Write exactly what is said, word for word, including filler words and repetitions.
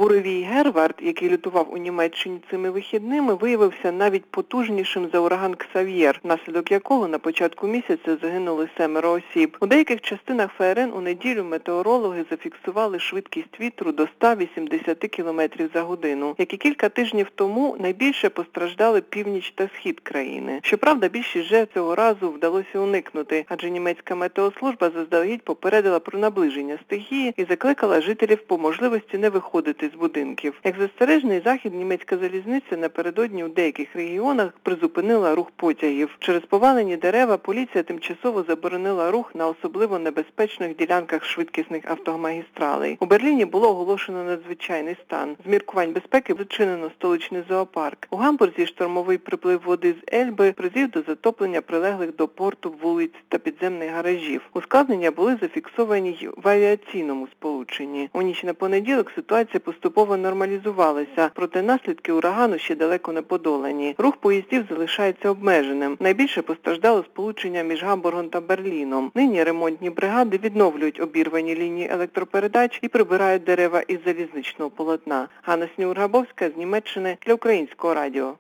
Буревій Гервард, який лютував у Німеччині цими вихідними, виявився навіть потужнішим за ураган Ксав'єр, внаслідок якого на початку місяця загинули семеро осіб. У деяких частинах ФРН у неділю метеорологи зафіксували швидкість вітру до ста вісімдесяти кілометрів за годину. Як і кілька тижнів тому, найбільше постраждали північ та схід країни. Щоправда, більшість жертв цього разу вдалося уникнути, адже німецька метеослужба заздалегідь попередила про наближення стихії і закликала жителів по можливості не виходити з будинків. Як застережний захід, німецька залізниця напередодні у деяких регіонах призупинила рух потягів. Через повалені дерева поліція тимчасово заборонила рух на особливо небезпечних ділянках швидкісних автомагістралей. У Берліні було оголошено надзвичайний стан. З міркувань безпеки зачинено столичний зоопарк. У Гамбурзі штормовий приплив води з Ельби призвів до затоплення прилеглих до порту вулиць та підземних гаражів. Ускладнення були зафіксовані й в авіаційному сполученні. У ніч на понеділок ситуація поступово нормалізувалася, проте наслідки урагану ще далеко не подолані. Рух поїздів залишається обмеженим. Найбільше постраждало сполучення між Гамбургом та Берліном. Нині ремонтні бригади відновлюють обірвані лінії електропередач і прибирають дерева із залізничного полотна. Ганна Снюр-Грабовська з Німеччини для Українського радіо.